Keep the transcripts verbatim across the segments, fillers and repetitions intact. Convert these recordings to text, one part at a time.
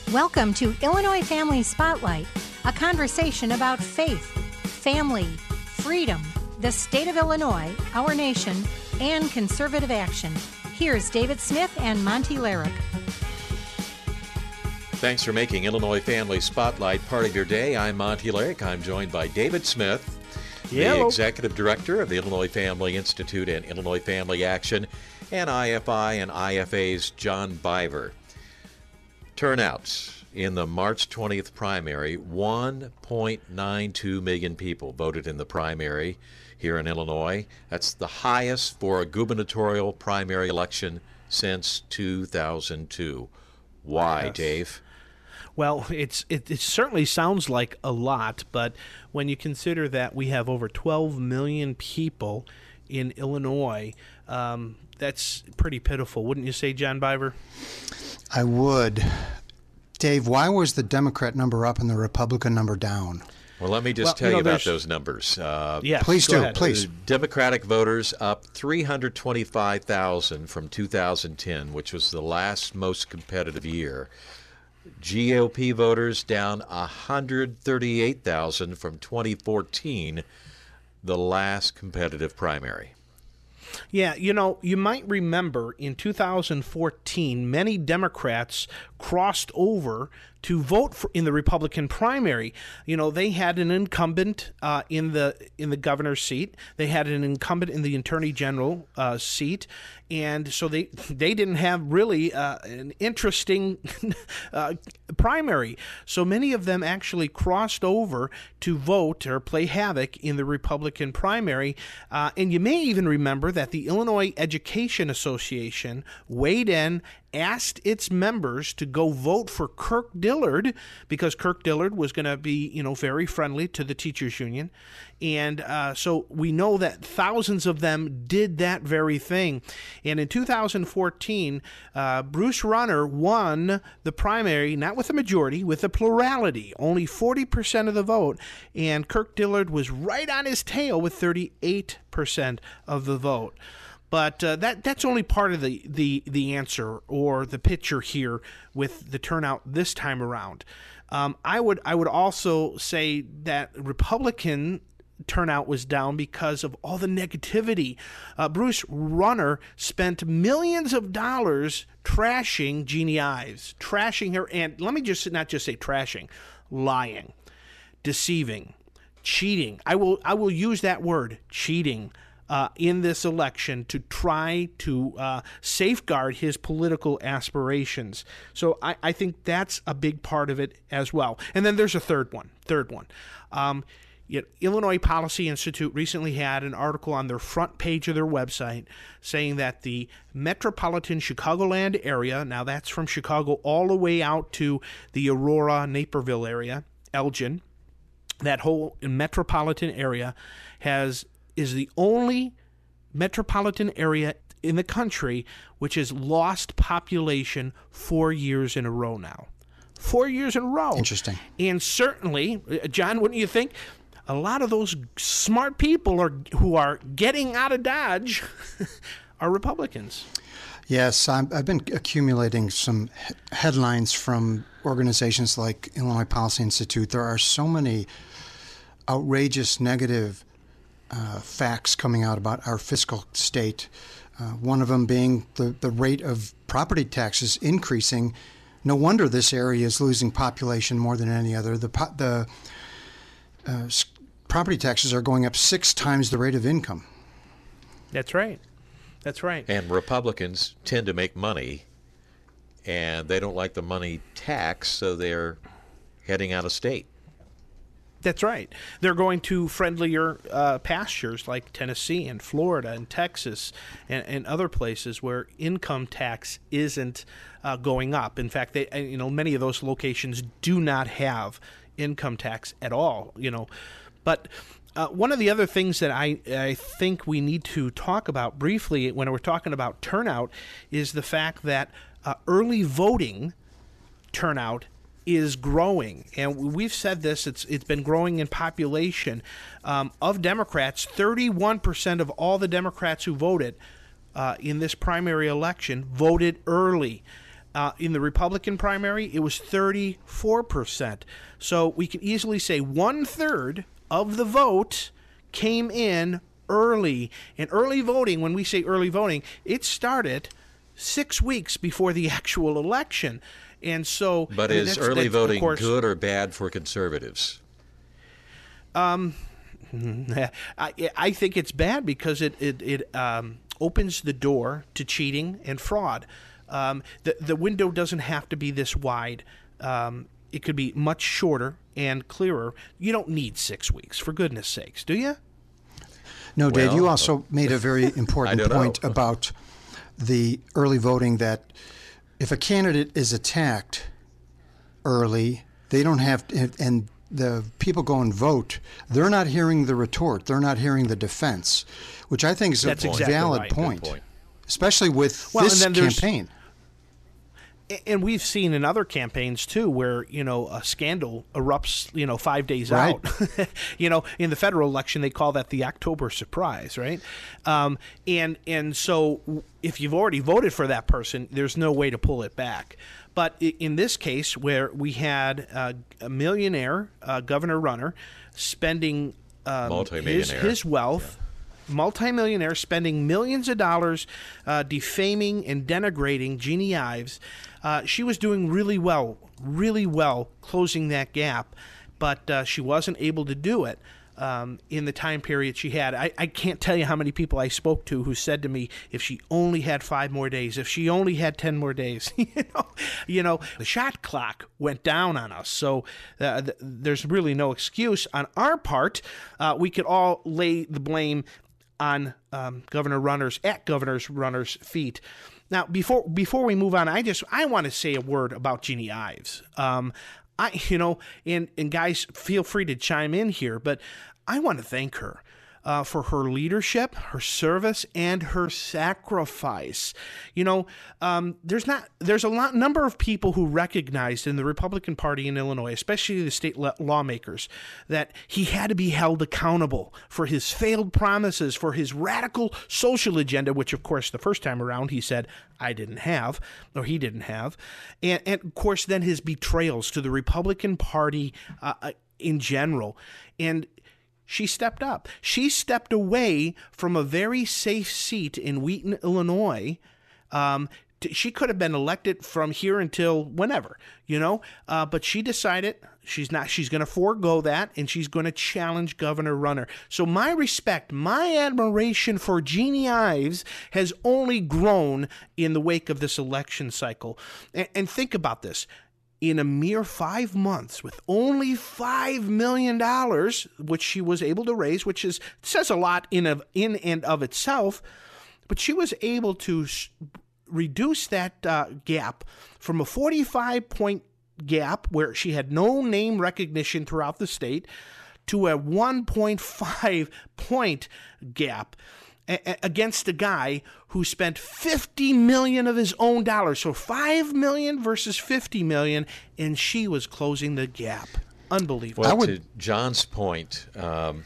Welcome to Illinois Family Spotlight, a conversation about faith, family, freedom, the state of Illinois, our nation, and conservative action. Here's David Smith and Monty Larrick. Thanks for making Illinois Family Spotlight part of your day. I'm Monty Larrick. I'm joined by David Smith, Hello. the Executive Director of the Illinois Family Institute and Illinois Family Action, and I F I and I F A's John Biver. Turnouts in the March twentieth primary, one point nine two million people voted in the primary here in Illinois. That's the highest for a gubernatorial primary election since two thousand two. Why, yes. Dave? Well, it's it, it certainly sounds like a lot, but when you consider that we have over twelve million people in Illinois, um, that's pretty pitiful, wouldn't you say, John Biver? I would. Dave, why was the Democrat number up and the Republican number down? Well, let me just well, tell you, know, you about those numbers. Uh, yes, please do, ahead. please. Democratic voters up three hundred twenty-five thousand from two thousand ten, which was the last most competitive year. G O P voters down one hundred thirty-eight thousand from twenty fourteen, the last competitive primary. Yeah, you know, you might remember in two thousand fourteen, many Democrats crossed over to vote for in the Republican primary. You know, they had an incumbent uh, in the in the governor's seat. They had an incumbent in the attorney general uh, seat, and so they they didn't have really uh, an interesting uh, primary. So many of them actually crossed over to vote or play havoc in the Republican primary. Uh, and you may even remember that the Illinois Education Association weighed in, asked its members to go vote for Kirk Dillard because Kirk Dillard was going to be, you know, very friendly to the teachers union. And uh, so we know that thousands of them did that very thing. And in two thousand fourteen, uh, Bruce Runner won the primary, not with a majority, with a plurality, only forty percent of the vote. And Kirk Dillard was right on his tail with thirty-eight percent of the vote. But uh, that that's only part of the, the, the answer or the picture here with the turnout this time around. Um, I would I would also say that Republican turnout was down because of all the negativity. Uh, Bruce Runner spent millions of dollars trashing Jeannie Ives, trashing her, and let me just not just say trashing, lying, deceiving, cheating. I will I will use that word, cheating. Uh, in this election to try to uh, safeguard his political aspirations. So I, I think that's a big part of it as well. And then there's a third one, third one. Um, you know, Illinois Policy Institute recently had an article on their front page of their website saying that the metropolitan Chicagoland area, now that's from Chicago all the way out to the Aurora, Naperville area, Elgin, that whole metropolitan area has is the only metropolitan area in the country which has lost population four years in a row now. Four years in a row. Interesting. And certainly, John, wouldn't you think, a lot of those smart people are who are getting out of Dodge are Republicans. Yes, I'm, I've been accumulating some he- headlines from organizations like Illinois Policy Institute. There are so many outrageous negative Uh, facts coming out about our fiscal state. Uh, one of them being the, the rate of property taxes increasing. No wonder this area is losing population more than any other. The po- the uh, s- property taxes are going up six times the rate of income. That's right. That's right. And Republicans tend to make money, and they don't like the money tax, so they're heading out of state. That's right. They're going to friendlier uh, pastures like Tennessee and Florida and Texas and, and other places where income tax isn't uh, going up. In fact, they, you know, many of those locations do not have income tax at all. You know, but uh, one of the other things that I I think we need to talk about briefly when we're talking about turnout is the fact that uh, early voting turnout is growing, and we've said this, it's it's been growing in population. Um, of Democrats, thirty-one percent of all the Democrats who voted uh, in this primary election voted early. Uh, in the Republican primary, it was thirty-four percent. So we can easily say one-third of the vote came in early. And early voting, when we say early voting, it started six weeks before the actual election. And so, but I mean, is that's, early that's, voting course, good or bad for conservatives? Um, I, I think it's bad because it it, it um, opens the door to cheating and fraud. Um, the the window doesn't have to be this wide. Um, it could be much shorter and clearer. You don't need six weeks, for goodness sakes, do you? No, Dave, Well, you also made a very important don't point know. about the early voting, that if a candidate is attacked early, they don't have to, and the people go and vote, they're not hearing the retort, they're not hearing the defense, which I think is That's a exactly valid right. point, Good point. especially with Well, this and then there's- campaign. And we've seen in other campaigns too, where you know a scandal erupts, you know, five days Right. out. You know, in the federal election, they call that the October surprise, right? Um, and and so if you've already voted for that person, there's no way to pull it back. But i- in this case, where we had uh, a millionaire uh, governor runner spending um, his, Multimillionaire. his wealth. Multimillionaire spending millions of dollars uh, defaming and denigrating Jeannie Ives. Uh, she was doing really well, really well closing that gap, but uh, she wasn't able to do it um, in the time period she had. I, I can't tell you how many people I spoke to who said to me, if she only had five more days, if she only had ten more days, you know, you know, the shot clock went down on us. So uh, th- there's really no excuse on our part. Uh, we could all lay the blame on um, Governor Runner's at Governor's Runner's feet. Now, before before we move on, I just I want to say a word about Jeannie Ives. Um, I you know, and and guys, feel free to chime in here, but I want to thank her uh, for her leadership, her service, and her sacrifice. You know, um, there's not there's a lot number of people who recognized in the Republican Party in Illinois, especially the state le- lawmakers, that he had to be held accountable for his failed promises, for his radical social agenda, which, of course, the first time around he said I didn't have, or he didn't have, and, and of course then his betrayals to the Republican Party uh, in general, and. She stepped up. She stepped away from a very safe seat in Wheaton, Illinois. Um, t- she could have been elected from here until whenever, you know. Uh, but she decided she's not. She's going to forego that, and she's going to challenge Governor Runner. So my respect, my admiration for Jeannie Ives has only grown in the wake of this election cycle. And, and think about this. In a mere five months, with only five million dollars, which she was able to raise, which is says a lot in of in and of itself, but she was able to sh- reduce that uh, gap from a forty-five point gap where she had no name recognition throughout the state to a one point five point gap against a guy who spent fifty million dollars of his own dollars. So five million dollars versus fifty million dollars, and she was closing the gap. Unbelievable. Well, I would- to John's point, um,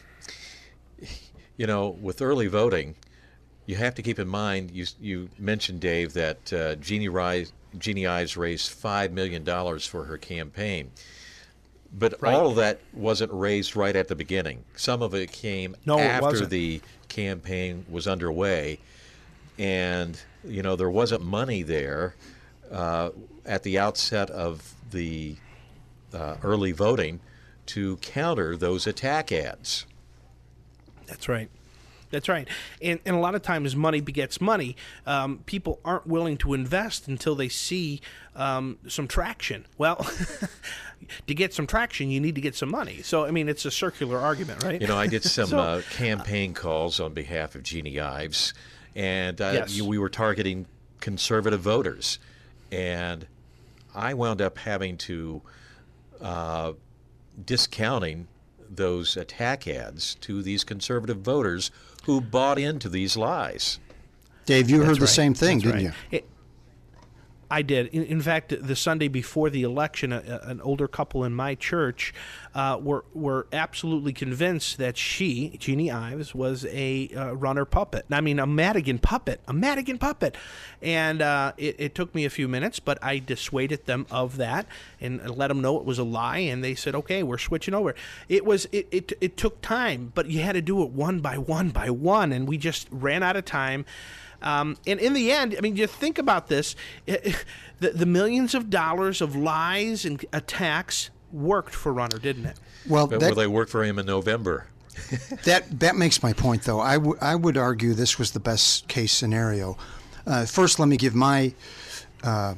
you know, with early voting, you have to keep in mind, you you mentioned, Dave, that uh, Jeannie, Rise, Jeannie Ives raised five million dollars for her campaign. But Right. all of that wasn't raised right at the beginning. Some of it came No, it after wasn't. the campaign was underway. And, you know, there wasn't money there uh, at the outset of the uh, early voting to counter those attack ads. That's right. That's right. And, and a lot of times money begets money. Um, people aren't willing to invest until they see um, some traction. Well, to get some traction, you need to get some money. So, I mean, it's a circular argument, right? You know, I did some So- uh, campaign calls on behalf of Jeannie Ives, and uh, Yes. you, we were targeting conservative voters. And I wound up having to uh, discounting those attack ads to these conservative voters who bought into these lies. Dave, you That's heard the right. same thing, That's didn't right. you? It- I did. In, in fact, the Sunday before the election, a, a, an older couple in my church uh, were were absolutely convinced that she, Jeannie Ives, was a uh, runner puppet. I mean, a Madigan puppet, a Madigan puppet. And uh, it, it took me a few minutes, but I dissuaded them of that and let them know it was a lie. And they said, "Okay, we're switching over." It was it it, it took time, but you had to do it one by one by one, and we just ran out of time. Um, and in the end, I mean, you think about this, the, the millions of dollars of lies and attacks worked for Runner, didn't it? Well, but that, will they work for him in November? that that makes my point, though. I, w- I would argue this was the best case scenario. Uh, first, let me give my uh,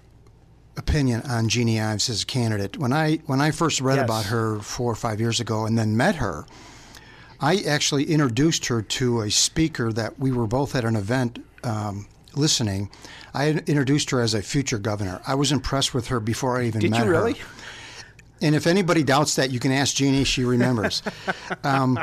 opinion on Jeannie Ives as a candidate. When I when I first read yes. about her four or five years ago and then met her, I actually introduced her to a speaker that we were both at an event um, listening. I introduced her as a future governor. I was impressed with her before I even Did met you really? her. And if anybody doubts that, you can ask Jeannie. She remembers. um,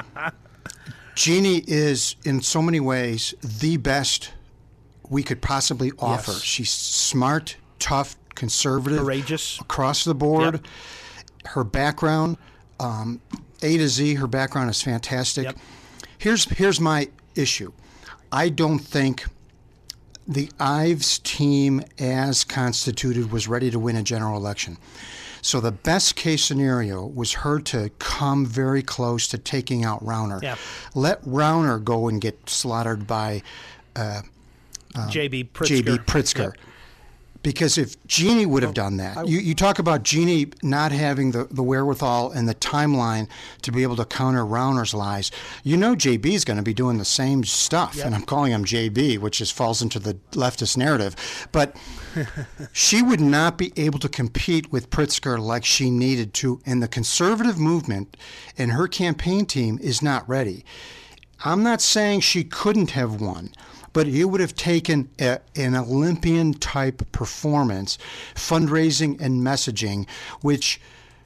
Jeannie is, in so many ways, the best we could possibly offer. Yes. She's smart, tough, conservative, courageous, across the board. Yep. Her background, um, A to Z, her background is fantastic. Yep. Here's here's my issue. I don't think the Ives team, as constituted, was ready to win a general election. So the best case scenario was her to come very close to taking out Rauner. Yeah. Let Rauner go and get slaughtered by uh, uh, J B Pritzker. J B Pritzker. Yep. Because if Jeannie would have done that, you, you talk about Jeannie not having the, the wherewithal and the timeline to be able to counter Rauner's lies. You know J B is going to be doing the same stuff, Yep. and I'm calling him J B, which just falls into the leftist narrative. But she would not be able to compete with Pritzker like she needed to, and the conservative movement and her campaign team is not ready. I'm not saying she couldn't have won, but you would have taken a, an Olympian-type performance, fundraising and messaging, which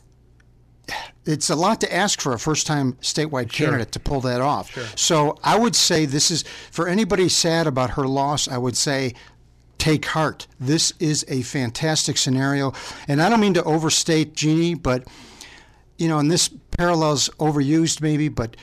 it's a lot to ask for a first-time statewide Sure. candidate to pull that off. Sure. So I would say this is, for anybody sad about her loss, I would say take heart. This is a fantastic scenario. And I don't mean to overstate Jeannie, but, you know, and this parallel's overused maybe, but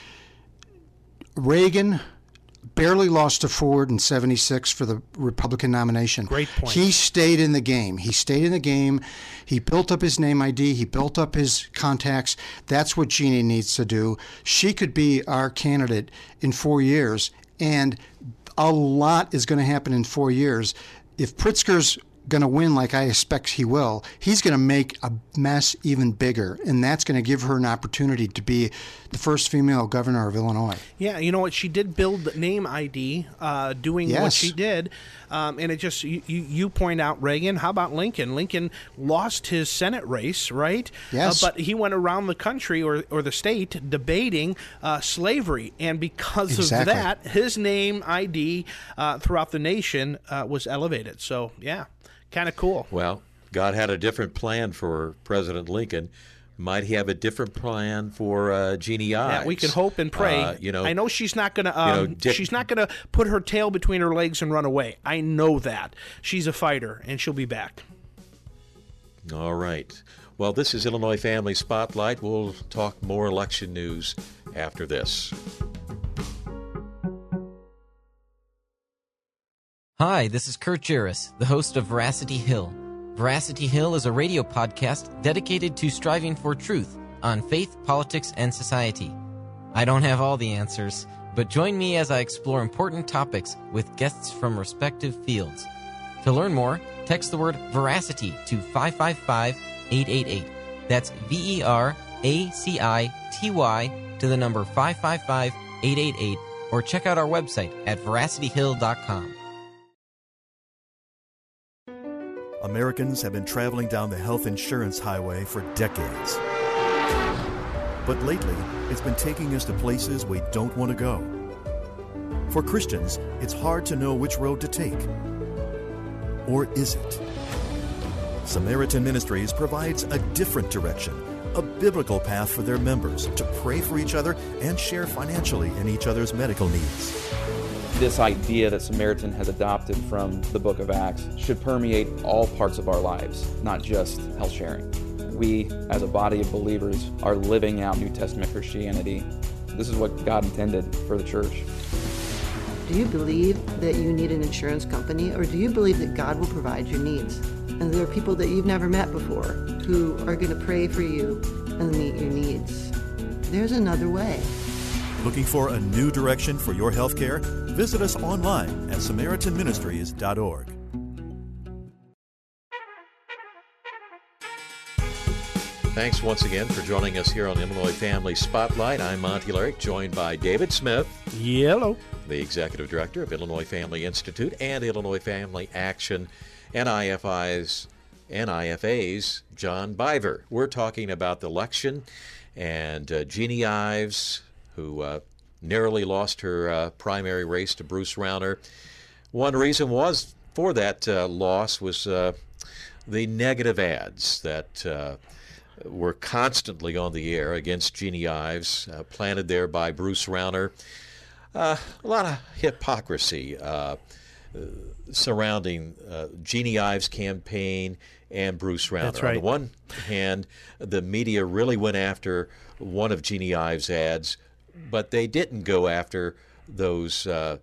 Reagan barely lost to Ford in seventy-six for the Republican nomination. Great point. He stayed in the game. He stayed in the game. He built up his name I D. He built up his contacts. That's what Jeannie needs to do. She could be our candidate in four years, and a lot is going to happen in four years. If Pritzker's going to win like I expect he will, he's going to make a mess even bigger, and that's going to give her an opportunity to be the first female governor of Illinois. Yeah, you know what? She did build the name I D, uh, doing what Yes. she did, um, and it just you, you you point out Reagan. How about Lincoln? Lincoln lost his Senate race, right? Yes. Uh, but he went around the country or or the state debating uh, slavery, and because Exactly. of that, his name I D uh, throughout the nation uh, was elevated. So yeah, kind of cool. Well, God had a different plan for President Lincoln. Might he have a different plan for uh, Jeannie Ives? Yeah, we can hope and pray. Uh, you know, I know she's not gonna. Um, you know, Dick- she's not gonna put her tail between her legs and run away. I know that she's a fighter, and she'll be back. All right. Well, this is Illinois Family Spotlight. We'll talk more election news after this. Hi, this is Kurt Juris, the host of Veracity Hill. Veracity Hill is a radio podcast dedicated to striving for truth on faith, politics, and society. I don't have all the answers, but join me as I explore important topics with guests from respective fields. To learn more, text the word Veracity to five five five, eight eight eight. That's V E R A C I T Y to the number five five five, eight eight eight, or check out our website at veracity hill dot com. Americans have been traveling down the health insurance highway for decades. But lately, it's been taking us to places we don't want to go. For Christians, it's hard to know which road to take. Or is it? Samaritan Ministries provides a different direction, a biblical path for their members to pray for each other and share financially in each other's medical needs. This idea that Samaritan has adopted from the book of Acts should permeate all parts of our lives, not just health sharing. We, as a body of believers, are living out New Testament Christianity. This is what God intended for the church. Do you believe that you need an insurance company, or do you believe that God will provide your needs? And there are people that you've never met before who are going to pray for you and meet your needs. There's another way. Looking for a new direction for your health care? Visit us online at samaritan ministries dot org. Thanks once again for joining us here on Illinois Family Spotlight. I'm Monty Larrick, joined by David Smith. Yellow. The Executive Director of Illinois Family Institute and Illinois Family Action, and I F I's and I F A's John Biver. We're talking about the election and uh, Jeannie Ives, who uh, narrowly lost her uh, primary race to Bruce Rauner. One reason was for that uh, loss was uh, the negative ads that uh, were constantly on the air against Jeannie Ives, uh, planted there by Bruce Rauner. Uh, a lot of hypocrisy uh, uh, surrounding uh, Jeannie Ives' campaign and Bruce Rauner. That's right. On the one hand, the media really went after one of Jeannie Ives' ads, but they didn't go after those uh,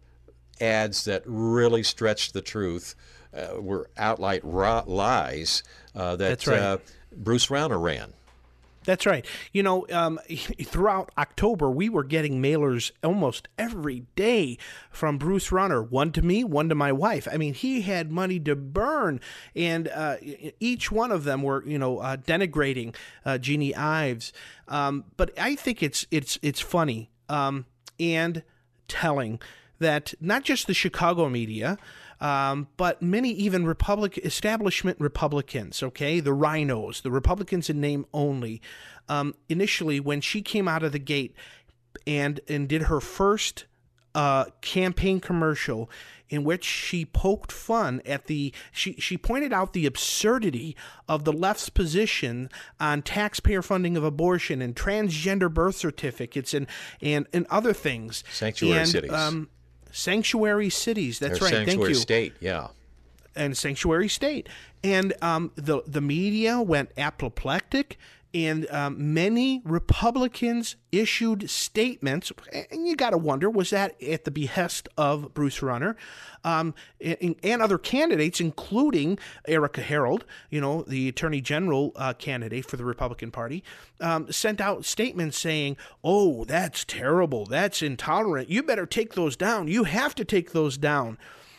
ads that really stretched the truth, uh, were outright ra- lies uh, that That's right. uh, Bruce Rauner ran. That's right. You know, um, throughout October, we were getting mailers almost every day from Bruce Rauner, one to me, one to my wife. I mean, he had money to burn, and uh, each one of them were, you know, uh, denigrating uh, Jeannie Ives. Um, but I think it's it's it's funny um, and telling that not just the Chicago media, Um, but many even Republic establishment Republicans, okay, the rhinos, the Republicans in name only, um, initially when she came out of the gate and and did her first uh, campaign commercial in which she poked fun at the, she, she pointed out the absurdity of the left's position on taxpayer funding of abortion and transgender birth certificates and, and, and other things. Sanctuary and, cities. Um, Sanctuary cities. That's Or right. Sanctuary Thank you. State, yeah. And sanctuary state. And um, the the media went apoplectic, and um, many Republicans issued statements. And you got to wonder, was that at the behest of Bruce Rauner um, and, and other candidates, including Erica Harold, you know, the Attorney General uh, candidate for the Republican Party, um, sent out statements saying, "Oh, that's terrible. That's intolerant. You better take those down. You have to take those down."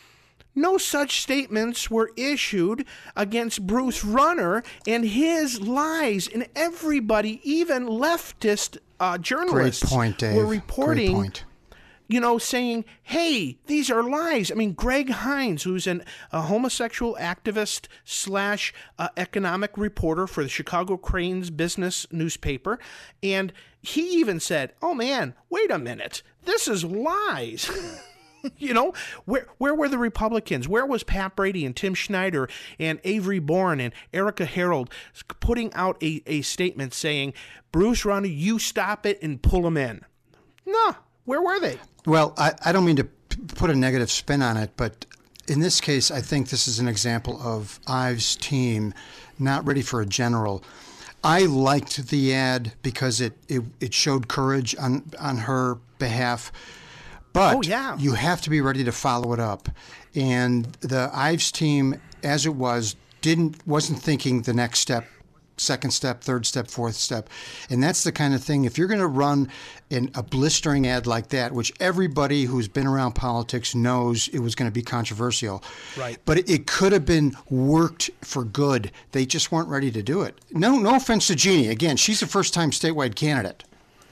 No such statements were issued against Bruce Rauner and his lies, and everybody, even leftist uh, journalists, Great point, Dave. were reporting, Great point. you know, saying, hey, these are lies. I mean, Greg Hines, who's an, a homosexual activist slash uh, economic reporter for the Chicago Cranes business newspaper, and he even said, oh, man, wait a minute, this is lies. You know, where where were the Republicans? Where was Pat Brady and Tim Schneider and Avery Bourne and Erica Harold putting out a, a statement saying, Bruce Rauner, you stop it and pull him in? No, where were they? Well, I, I don't mean to p- put a negative spin on it, but in this case, I think this is an example of Ives' team not ready for a general. I liked the ad because it, it, it showed courage on, on her behalf. But oh, yeah. you have to be ready to follow it up. And the Ives team, as it was, didn't wasn't thinking the next step, second step, third step, fourth step. And that's the kind of thing, if you're going to run in a blistering ad like that, which everybody who's been around politics knows it was going to be controversial. Right. But it, it could have been worked for good. They just weren't ready to do it. No, no offense to Jeannie. Again, she's a first-time statewide candidate.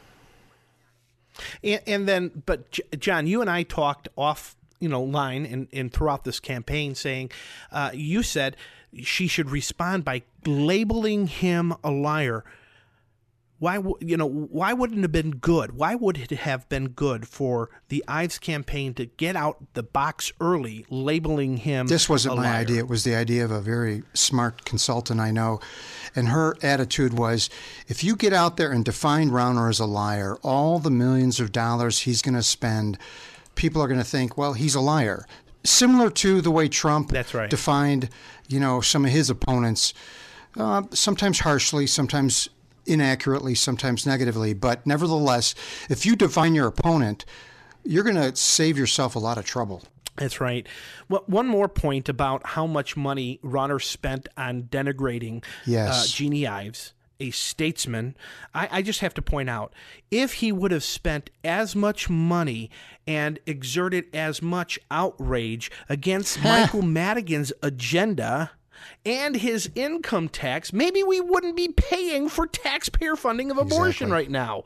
And, and then, but John, you and I talked off, you know, line and, and throughout this campaign saying, uh, you said she should respond by labeling him a liar. Why, you know, why wouldn't it have been good? Why would it have been good for the Ives campaign to get out the box early, labeling him This wasn't a my liar? idea. It was the idea of a very smart consultant I know. And her attitude was, if you get out there and define Rauner as a liar, all the millions of dollars he's going to spend people are going to think, well, he's a liar. Similar to the way Trump That's right. defined, you know, some of his opponents, uh, sometimes harshly, sometimes inaccurately, sometimes negatively. But nevertheless, if you define your opponent, you're going to save yourself a lot of trouble. That's right. Well, one more point about how much money Rauner spent on denigrating Yes. uh, Jeannie Ives, a statesman. I, I just have to point out, if he would have spent as much money and exerted as much outrage against Michael Madigan's agenda and his income tax, maybe we wouldn't be paying for taxpayer funding of abortion Exactly. right now.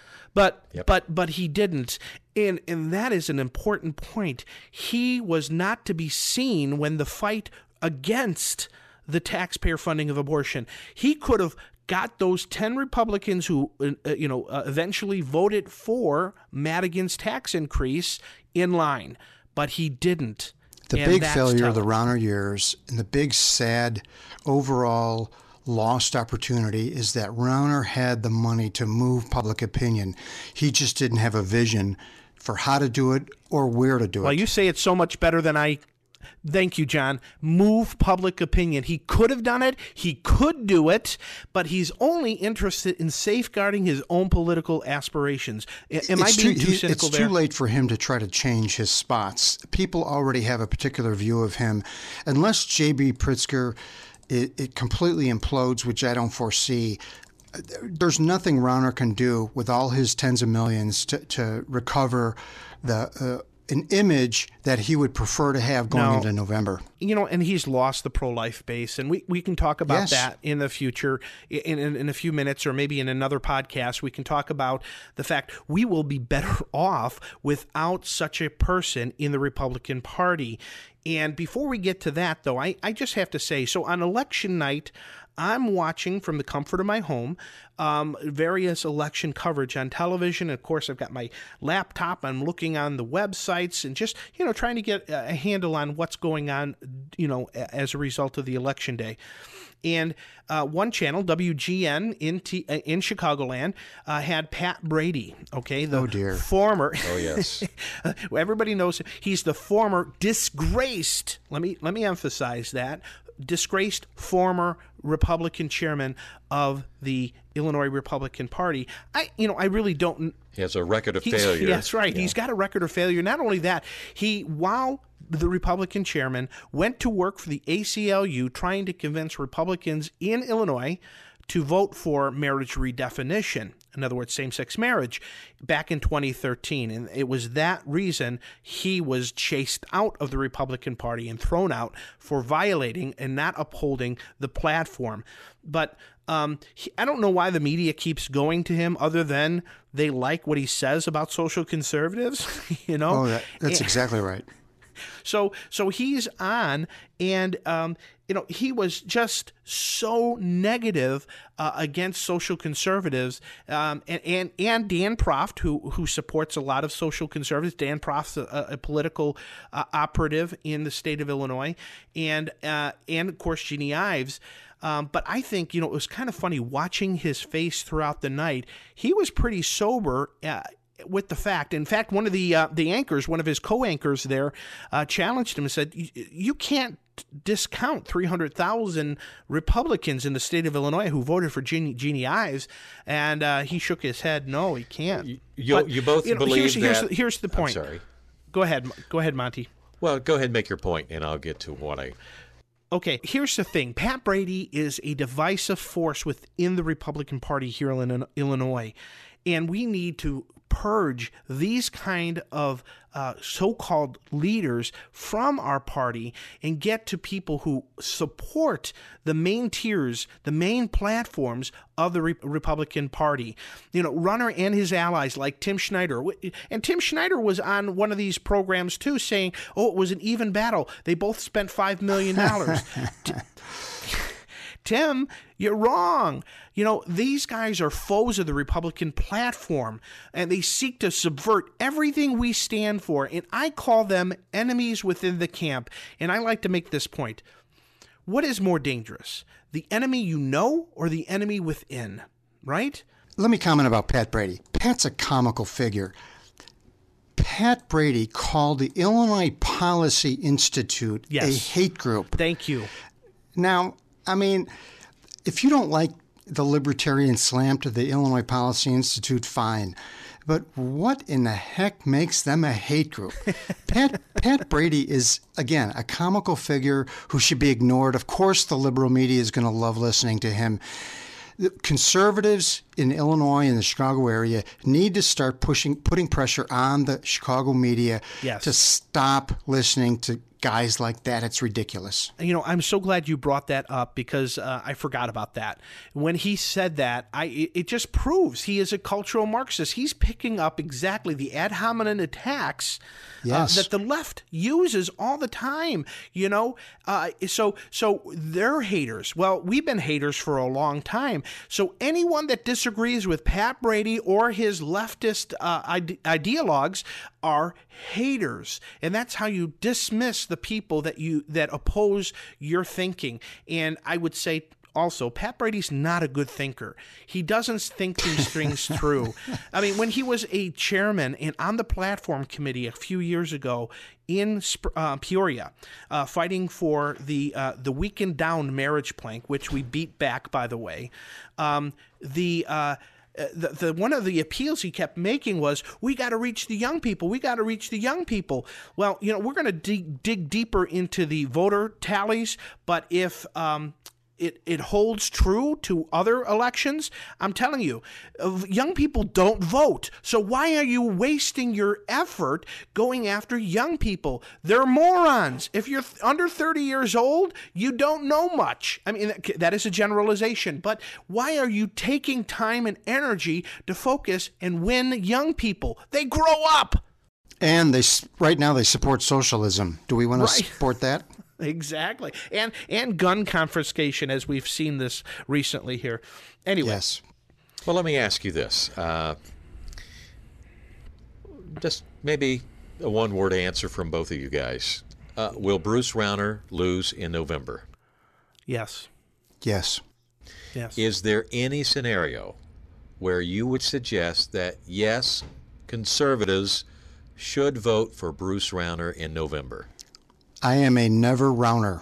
But Yep. but but he didn't, and and that is an important point. He was not to be seen when the fight against the taxpayer funding of abortion. He could have got those ten Republicans who uh, you know uh, eventually voted for Madigan's tax increase in line, but he didn't. The And big that's failure of the telling. Rauner years and the big sad overall lost opportunity is that Rauner had the money to move public opinion. He just didn't have a vision for how to do it or where to do Well, it. you say it so much better than I. Thank you, John. Move public opinion. He could have done it. He could do it, but he's only interested in safeguarding his own political aspirations. A- Am I It's being too, too he- cynical It's there? too late for him to try to change his spots. People already have a particular view of him. Unless J B. Pritzker it, it completely implodes, which I don't foresee, there's nothing Rauner can do with all his tens of millions to, to recover the uh, an image that he would prefer to have going No. into November. You know, and he's lost the pro-life base, and we, we can talk about Yes. that in the future in, in in a few minutes, or maybe in another podcast. We can talk about the fact we will be better off without such a person in the Republican Party. And before we get to that, though, I, I just have to say, so on election night, I'm watching from the comfort of my home um, various election coverage on television. Of course, I've got my laptop. I'm looking on the websites and just, you know, trying to get a handle on what's going on, you know, as a result of the election day. And uh, one channel, W G N in T- uh, in Chicagoland, uh, had Pat Brady. Okay, the Oh, dear. former. Oh, yes. Everybody knows he's the former disgraced. Let me let me emphasize that disgraced former Republican chairman of the Illinois Republican Party. I, you know, I really don't. He has a record of He's- failure. That's right. Yeah. He's got a record of failure. Not only that, he, while the Republican chairman, went to work for the A C L U trying to convince Republicans in Illinois to vote for marriage redefinition. In other words, same-sex marriage, back in twenty thirteen. And it was that reason he was chased out of the Republican Party and thrown out for violating and not upholding the platform. But um, he, I don't know why the media keeps going to him other than they like what he says about social conservatives, you know? Oh, that, that's And- exactly right. so so he's on, and um, you know, he was just so negative uh, against social conservatives, um, and, and and Dan Proft, who who supports a lot of social conservatives. Dan Proft's a, a political uh, operative in the state of Illinois, and uh, and of course Jeannie Ives. Um, but I think, you know, it was kind of funny watching his face throughout the night. He was pretty sober. Uh, with the fact. In fact, one of the uh, the anchors, one of his co-anchors there, uh, challenged him and said, you can't discount three hundred thousand Republicans in the state of Illinois who voted for Jeannie, Jeannie Ives. And uh, he shook his head, no, he can't. You, you, But, you both you know, believe here's, that. here's, the- here's the point. I'm sorry. Go ahead. Go ahead, Monty. Well, go ahead and make your point, and I'll get to what I. Okay, here's the thing. Pat Brady is a divisive force within the Republican Party here in Illinois, and we need to purge these kind of uh, so-called leaders from our party and get to people who support the main tiers, the main platforms of the Re- Republican Party. You know, Rauner and his allies like Tim Schneider. And Tim Schneider was on one of these programs too, saying, oh, it was an even battle. They both spent five million dollars. Tim, you're wrong. You know, these guys are foes of the Republican platform, and they seek to subvert everything we stand for, and I call them enemies within the camp. And I like to make this point. What is more dangerous, the enemy you know or the enemy within, right? Let me comment about Pat Brady. Pat's a comical figure. Pat Brady called the Illinois Policy Institute Yes. a hate group. Thank you. Now, I mean, if you don't like the libertarian slam to the Illinois Policy Institute, fine. But what in the heck makes them a hate group? Pat, Pat Brady is, again, a comical figure who should be ignored. Of course, the liberal media is going to love listening to him. The conservatives in Illinois and the Chicago area need to start pushing, putting pressure on the Chicago media Yes. to stop listening to guys like that. It's ridiculous. You know, I'm so glad you brought that up because uh, I forgot about that. When he said that, I it, it just proves he is a cultural Marxist. He's picking up exactly the ad hominem attacks Yes. uh, that the left uses all the time. You know, uh, so so they're haters. Well, we've been haters for a long time. So anyone that disagrees with Pat Brady or his leftist uh, ide- ideologues are haters, and that's how you dismiss the people that you that oppose your thinking. And I would say also, Pat Brady's not a good thinker. He doesn't think these things through. I mean, when he was a chairman and on the platform committee a few years ago in uh, Peoria, uh, fighting for the uh, the weakened down marriage plank, which we beat back, by the way, um, the. Uh, The, the one of the appeals he kept making was, we got to reach the young people. We got to reach the young people. Well, you know, we're going to dig, dig deeper into the voter tallies, but if um, it, it holds true to other elections, I'm telling you, uh, young people don't vote. So why are you wasting your effort going after young people? They're morons. If you're th- under thirty years old, you don't know much. I mean, that, that is a generalization, but why are you taking time and energy to focus and win young people? They grow up. And they s- right now they support socialism. Do we want Right. to support that? Exactly. And and gun confiscation, as we've seen this recently here. Anyway. Yes. Well, let me ask you this. Uh, just maybe a one-word answer from both of you guys. Uh, will Bruce Rauner lose in November? Yes. Yes. Yes. Is there any scenario where you would suggest that, yes, conservatives should vote for Bruce Rauner in November? I am a never Rauner.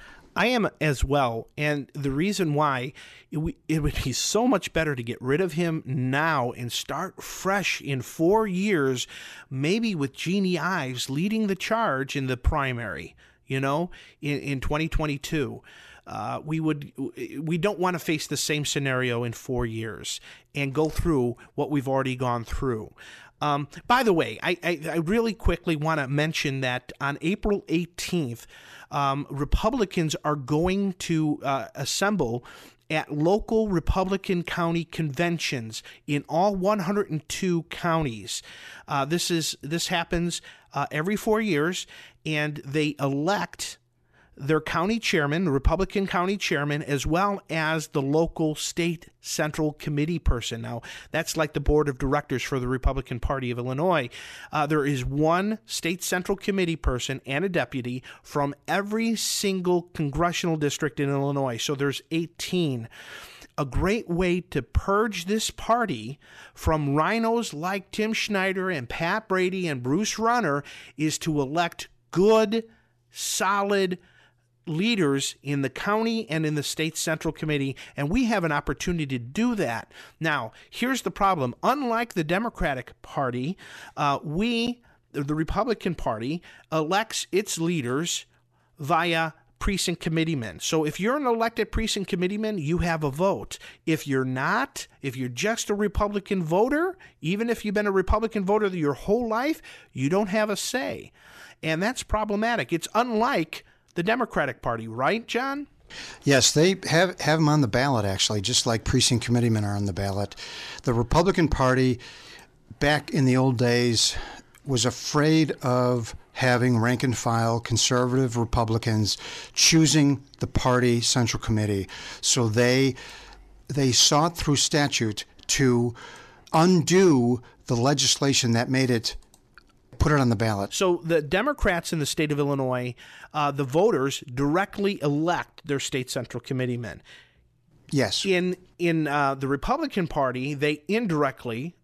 I am as well, and the reason why, it, w- it would be so much better to get rid of him now and start fresh in four years, maybe with Jeannie Ives leading the charge in the primary, you know, in, in twenty twenty-two. Uh, we would we don't want to face the same scenario in four years and go through what we've already gone through. Um, by the way, I, I, I really quickly want to mention that on April eighteenth, um, Republicans are going to uh, assemble at local Republican county conventions in all one hundred two counties. Uh, this is this happens uh, every four years, and they elect their county chairman, the Republican county chairman, as well as the local state central committee person. Now, that's like the board of directors for the Republican Party of Illinois. Uh, there is one state central committee person and a deputy from every single congressional district in Illinois. So there's eighteen. A great way to purge this party from rhinos like Tim Schneider and Pat Brady and Bruce Rauner is to elect good, solid leaders in the county and in the state central committee, and we have an opportunity to do that. Now, here's the problem. Unlike the Democratic Party, uh, we, the Republican Party, elects its leaders via precinct committeemen. So if you're an elected precinct committeeman, you have a vote. If you're not, if you're just a Republican voter, even if you've been a Republican voter your whole life, you don't have a say. And that's problematic. It's unlike the Democratic Party, right, John? Yes, they have have them on the ballot, actually, just like precinct committeemen are on the ballot. The Republican Party, back in the old days, was afraid of having rank-and-file conservative Republicans choosing the party central committee. So they they sought through statute to undo the legislation that made it put it on the ballot. So the Democrats in the state of Illinois, uh, the voters directly elect their state central committeemen. Yes. In in uh, the Republican Party, they indirectly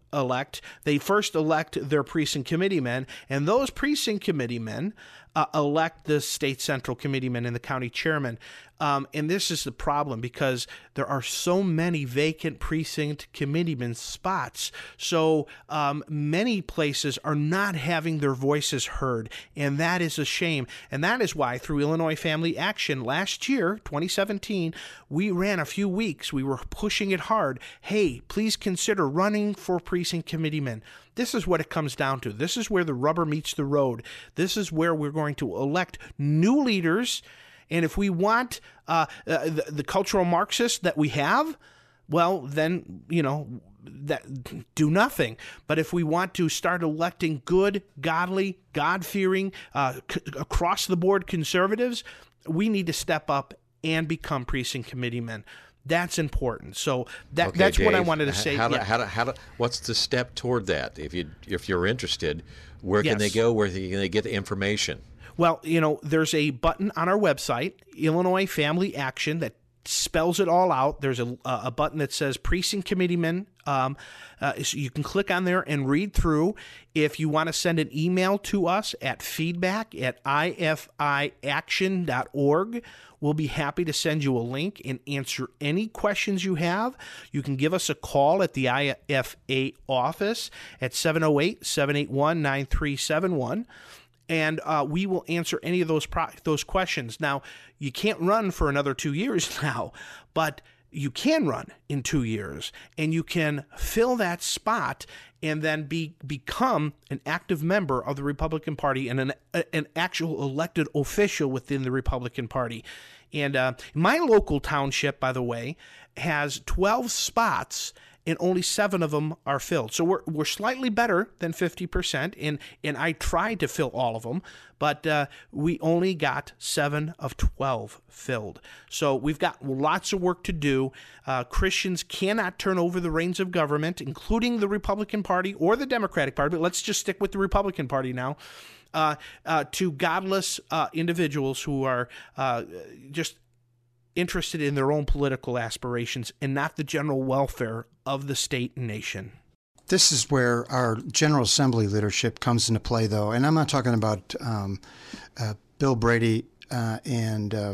elect, they first elect their precinct committeemen, and those precinct committeemen uh, elect the state central committeemen and the county chairman. Um, and this is the problem because there are so many vacant precinct committeeman spots. So um, many places are not having their voices heard, and that is a shame. And that is why through Illinois Family Action last year, twenty seventeen, we ran a few weeks. We were pushing it hard. Hey, please consider running for precinct committeemen. This is what it comes down to. This is where the rubber meets the road. This is where we're going to elect new leaders. And if we want uh, uh, the, the cultural Marxists that we have, well, then, you know, that do nothing. But if we want to start electing good, godly, God-fearing, uh, c- across-the-board conservatives, we need to step up and become precinct committeemen. That's important. So that, okay, that's Dave, what I wanted to say. How, yeah. how, how, how, what's the step toward that? If you if you're interested, where can Yes. they go? Where can they get the information? Well, you know, there's a button on our website, Illinois Family Action, that spells it all out. There's a, a button that says Precinct Committeemen. Um, uh, so you can click on there and read through. If you want to send an email to us at feedback at I F I action dot org, we'll be happy to send you a link and answer any questions you have. You can give us a call at the I F A office at seven oh eight, seven eight one, nine three seven one. And uh, we will answer any of those pro- those questions. Now, you can't run for another two years now, but you can run in two years, and you can fill that spot and then be become an active member of the Republican Party and an an actual elected official within the Republican Party. And uh, my local township, by the way, has twelve spots, and only seven of them are filled. So we're we're slightly better than fifty percent, and, and I tried to fill all of them, but uh, we only got seven of twelve filled. So we've got lots of work to do. Uh, Christians cannot turn over the reins of government, including the Republican Party or the Democratic Party, but let's just stick with the Republican Party now, uh, uh, to godless uh, individuals who are uh, just interested in their own political aspirations and not the general welfare of the state and nation. This is where our General Assembly leadership comes into play, though. And I'm not talking about um, uh, Bill Brady uh, and uh,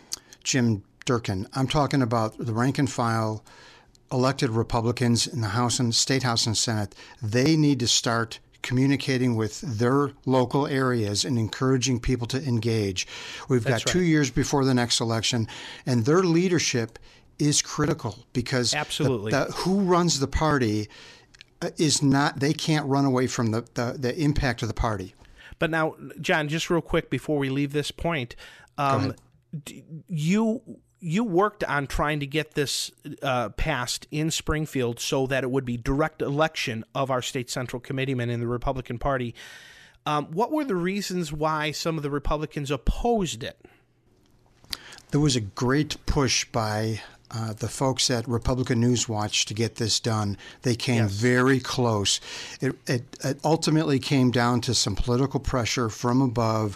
Jim Durkin. I'm talking about the rank and file elected Republicans in the House and State House and Senate. They need to start communicating with their local areas and encouraging people to engage. We've That's got two right. years before the next election, and their leadership is critical because Absolutely. The, the, who runs the party is not, they can't run away from the, the, the impact of the party. But now, John, just real quick before we leave this point, um, d- you you worked on trying to get this uh, passed in Springfield so that it would be direct election of our state central committeemen in the Republican Party. Um, what were the reasons why some of the Republicans opposed it? There was a great push by uh, the folks at Republican Newswatch to get this done. They came Yes. very close. It, it, it ultimately came down to some political pressure from above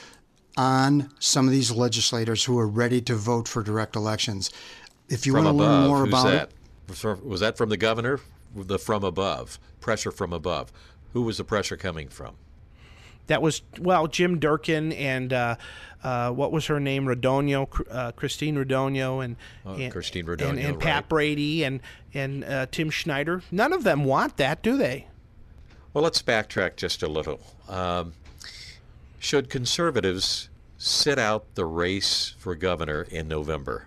on some of these legislators who are ready to vote for direct elections. If you From want to learn above, more who's about that? it, From- Was that from the governor? The from above, pressure from above. Who was the pressure coming from? That was, well, Jim Durkin and uh, uh, what was her name? Radonio, uh, Christine Radonio, and, Oh, and Christine and, Radonio, and Pat right. Brady and and uh, Tim Schneider. None of them want that, do they? Well, let's backtrack just a little. Um, should conservatives sit out the race for governor in November?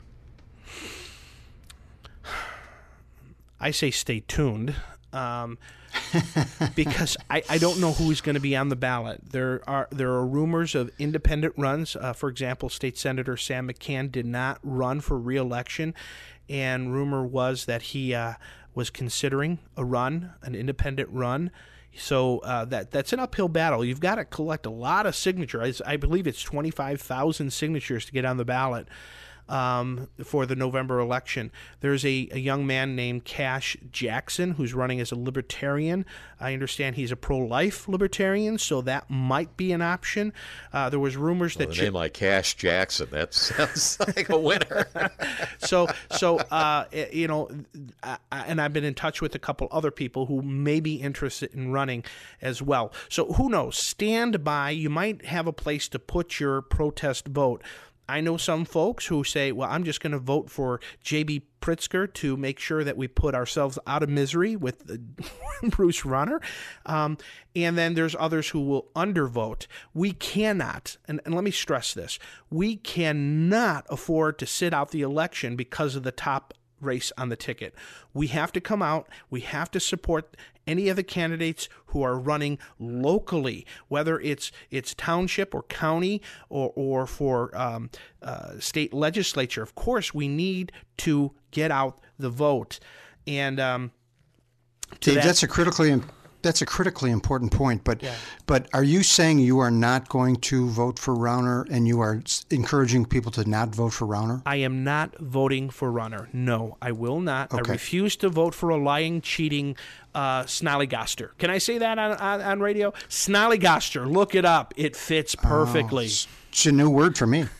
I say stay tuned. Um, because I, I don't know who's going to be on the ballot. There are there are rumors of independent runs. Uh, for example, State Senator Sam McCann did not run for re-election, and rumor was that he uh, was considering a run, an independent run. So uh, that that's an uphill battle. You've got to collect a lot of signatures. I believe it's twenty-five thousand signatures to get on the ballot. um, for the November election. There's a, a young man named Cash Jackson who's running as a libertarian. I understand he's a pro-life libertarian, so that might be an option. Uh, there was rumors well, that a name like Cash Jackson, that sounds like a winner. so, so uh, you know, I, and I've been in touch with a couple other people who may be interested in running as well. So who knows? Stand by. You might have a place to put your protest vote. I know some folks who say, well, I'm just going to vote for J B Pritzker to make sure that we put ourselves out of misery with Bruce Rauner. Um, and then there's others who will undervote. We cannot, and, and let me stress this, we cannot afford to sit out the election because of the top race on the ticket. We have to come out. We have to support any of the candidates who are running locally, whether it's it's township or county or or for um, uh, state legislature. Of course, we need to get out the vote. And um, Dave, that, that's a critically that's a critically important point. But yeah. but are you saying you are not going to vote for Rauner, and you are encouraging people to not vote for Rauner? I am not voting for Rauner. No, I will not. Okay. I refuse to vote for a lying, cheating uh, snollygoster. Can I say that on, on, on radio? Snollygoster. Look it up. It fits perfectly. Oh, it's a new word for me.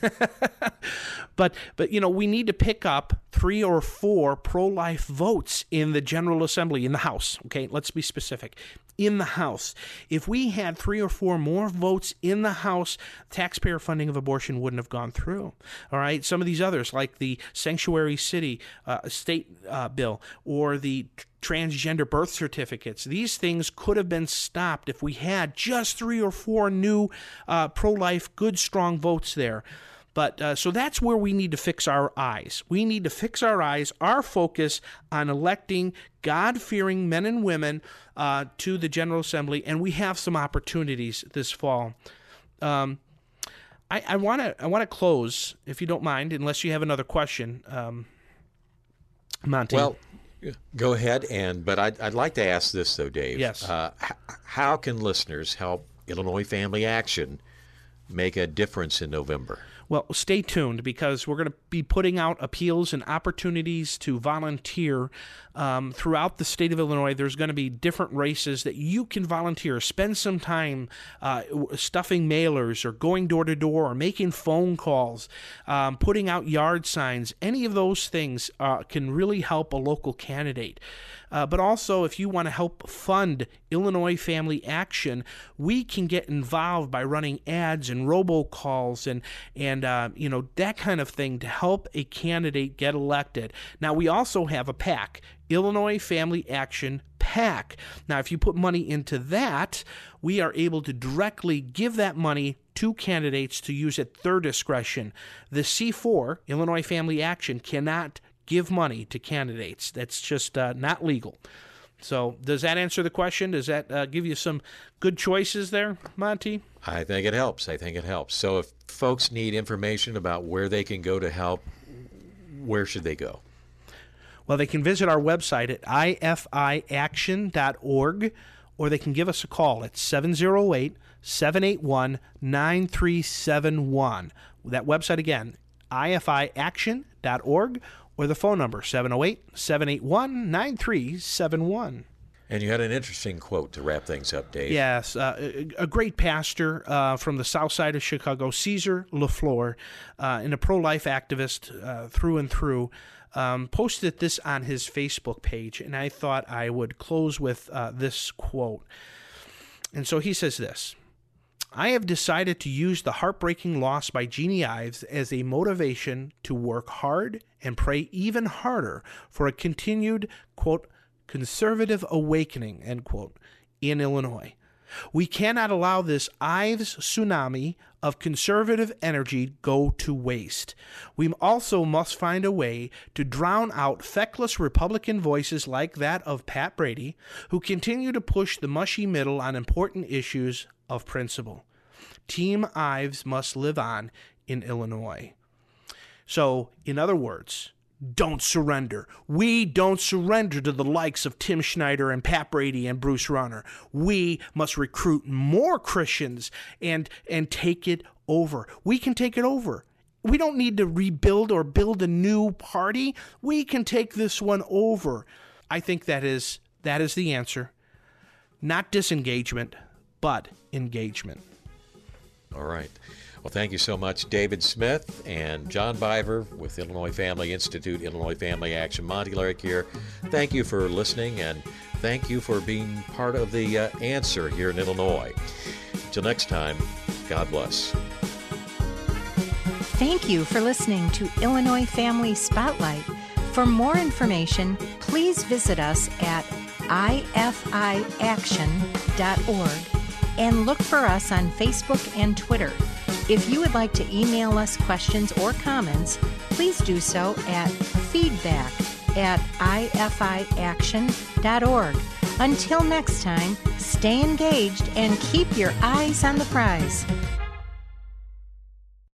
But, but you know, we need to pick up three or four pro-life votes in the General Assembly, in the House. Okay, let's be specific. In the House. If we had three or four more votes in the House, taxpayer funding of abortion wouldn't have gone through. All right, some of these others, like the Sanctuary City uh, state uh, bill or the transgender birth certificates, these things could have been stopped if we had just three or four new uh, pro-life, good, strong votes there. But uh, so that's where we need to fix our eyes. We need to fix our eyes, our focus on electing God-fearing men and women uh, to the General Assembly, and we have some opportunities this fall. Um, I want to I want to close, if you don't mind, unless you have another question, um, Monty. Well, go ahead, and but I'd, I'd like to ask this though, Dave. Yes. Uh, h- how can listeners help Illinois Family Action make a difference in November? Well, stay tuned, because we're going to be putting out appeals and opportunities to volunteer um, throughout the state of Illinois. There's going to be different races that you can volunteer. Spend some time uh, stuffing mailers or going door to door or making phone calls, um, putting out yard signs. Any of those things uh, can really help a local candidate. Uh, but also, if you want to help fund Illinois Family Action, we can get involved by running ads and robocalls and and uh, you know, that kind of thing to help a candidate get elected. Now, we also have a PAC, Illinois Family Action PAC. Now, if you put money into that, we are able to directly give that money to candidates to use at their discretion. The C four, Illinois Family Action, cannot give money to candidates. That's just uh, not legal. So does that answer the question? Does that uh, give you some good choices there, Monty? I think it helps. I think it helps. So if folks need information about where they can go to help, where should they go? Well, they can visit our website at I F I action dot org, or they can give us a call at seven oh eight, seven eight one, nine three seven one. That website again, I F I action dot org, or the phone number, seven oh eight, seven eight one, nine three seven one. And you had an interesting quote to wrap things up, Dave. Yes, uh, a, a great pastor uh, from the south side of Chicago, Caesar LaFleur, uh, and a pro-life activist uh, through and through, um, posted this on his Facebook page, and I thought I would close with uh, this quote. And so he says this: I have decided to use the heartbreaking loss by Jeannie Ives as a motivation to work hard and pray even harder for a continued, quote, conservative awakening, end quote, in Illinois. We cannot allow this Ives tsunami of conservative energy go to waste. We also must find a way to drown out feckless Republican voices like that of Pat Brady, who continue to push the mushy middle on important issues of principle. Team Ives must live on in Illinois. So, in other words, don't surrender. We don't surrender to the likes of Tim Schneider and Pat Brady and Bruce Rauner. We must recruit more Christians and, and take it over. We can take it over. we don't need to rebuild or build a new party. We can take this one over. I think that is that is the answer. Not disengagement, but engagement. All right. Well, thank you so much, David Smith and John Biver with Illinois Family Institute, Illinois Family Action. Monty Larrick here. Thank you for listening, and thank you for being part of the uh, answer here in Illinois. Until next time, God bless. Thank you for listening to Illinois Family Spotlight. For more information, please visit us at I F I action dot org and look for us on Facebook and Twitter. If you would like to email us questions or comments, please do so at feedback at I F I action dot org. Until next time, stay engaged and keep your eyes on the prize.